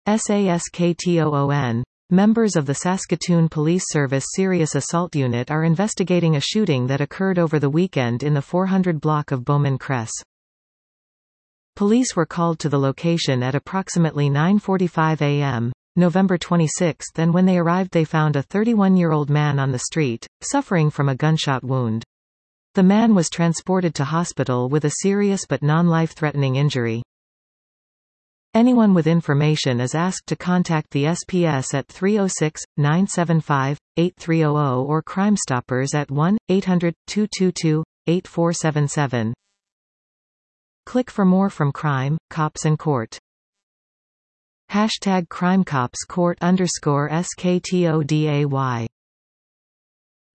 SASKTOON. Members of the Saskatoon Police Service Serious Assault Unit are investigating a shooting that occurred over the weekend in the 400 block of Bowman Cress. Police were called to the location at approximately 9:45 a.m. November 26, and when they arrived they found a 31-year-old man on the street, suffering from a gunshot wound. The man was transported to hospital with a serious but non-life-threatening injury. Anyone with information is asked to contact the SPS at 306-975-8300 or Crime Stoppers at 1-800-222-8477. Click for more from Crime, Cops and Court. #CrimeCopsCourt_SKTODAY